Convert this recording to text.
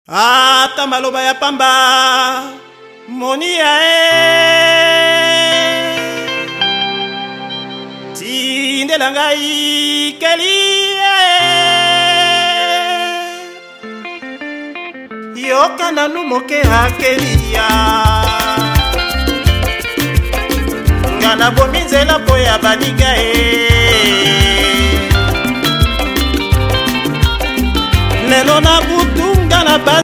Ata maloba ya pamba monia tindela ngai kelia yoka nanu moke akelia ngana bomi nzela po ya baniga lelo na butunga na